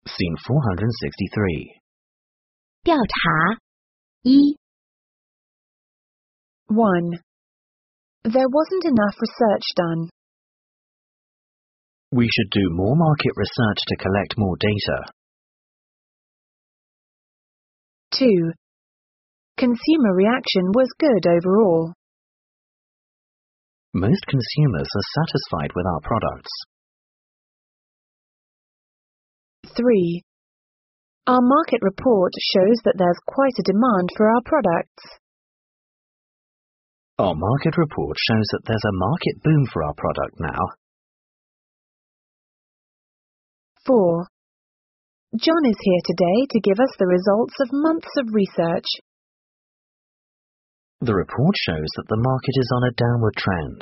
Scene 463. 调查一 1. There wasn't enough research done. We should do more market research to collect more data. 2. Consumer reaction was good overall. Most consumers are satisfied with our products. 3. Our market report shows that there's quite a demand for our products. Our market report shows that there's a market boom for our product now. 4. John is here today to give us the results of months of research. The report shows that the market is on a downward trend.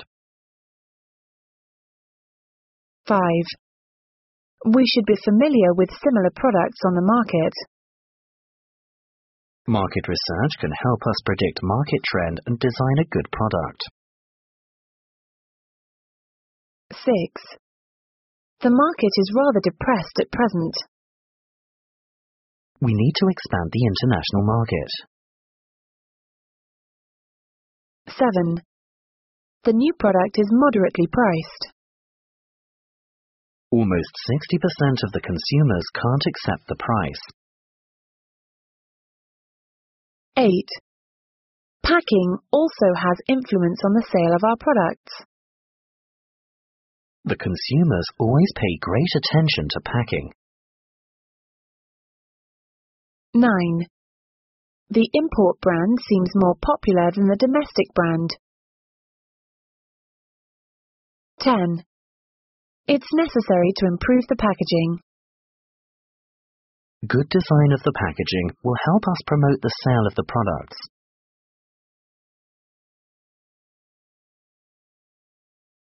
5. We should be familiar with similar products on the market. Market research can help us predict market trend and design a good product. 6. The market is rather depressed at present. We need to expand the international market. 7. The new product is moderately priced. Almost 60% of the consumers can't accept the price. 8. Packing also has influence on the sale of our products. The consumers always pay great attention to packing. 9. The import brand seems more popular than the domestic brand. 10. It's necessary to improve the packaging. Good design of the packaging will help us promote the sale of the products.